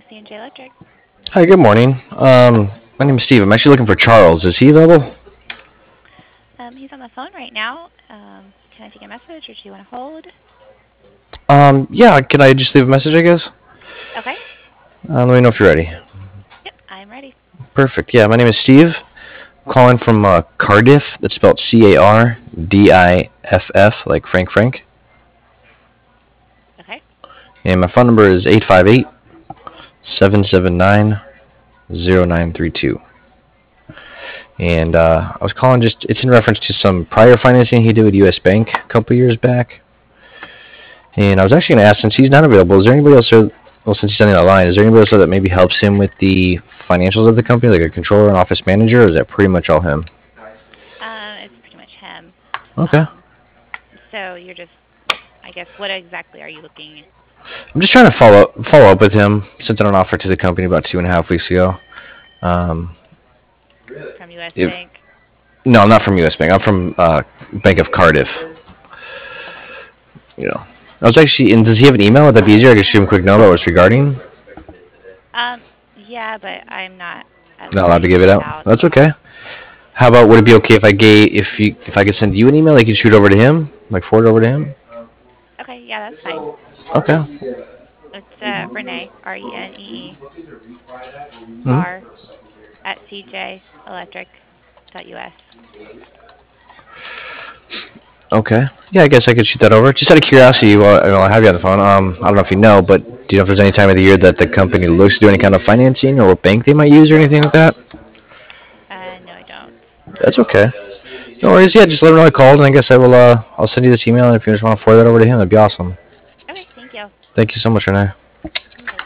C&J Electric. Hi, good morning. My name is Steve. I'm actually looking for Charles. Is he available? He's on the phone right now. Can I take a message or do you want to hold? Yeah, can I just leave a message, I guess? Okay. Let me know if you're ready. Yep, I'm ready. Perfect. Yeah, my name is Steve. I'm calling from Cardiff. That's spelled Cardiff, like Frank Frank. Okay. And my phone number is 858-779-0932. And I was calling it's in reference to some prior financing he did with U.S. Bank a couple years back. And I was actually going to ask, since he's not available, is there anybody else, well, since he's on the line, is there anybody else that maybe helps him with the financials of the company, like a controller and office manager, or is that pretty much all him? It's pretty much him. Okay. Um, so you're just, I guess, what exactly are you looking I'm just trying to follow up with him. Sent out an offer to the company about 2.5 weeks ago. Um, from U.S. if Bank? No, I'm not from U.S. Bank. I'm from Bank of Cardiff. Okay. You know, I was actually. And does he have an email? Would that be easier? I could shoot him a quick note about what it's regarding. Yeah, but I'm not at Not allowed to liberty to give give it it out. out. That's okay. How about, would it be okay if if I could send you an email? I could shoot over to him, like forward over to him. Okay, yeah, that's fine. Okay. It's Renee, Renee, Mhm. R at cjelectric.us. Okay. Yeah, I guess I could shoot that over. Just out of curiosity, while I have you on the phone, I don't know if you know, but do you know if there's any time of the year that the company looks to do any kind of financing, or what bank they might use, or anything like that? No, I don't. That's okay. No worries. Yeah, just let him know I called, and I guess I'll send you this email, and if you just want to forward that over to him, that'd be awesome. Okay, thank you. Thank you so much, Renee. Bye.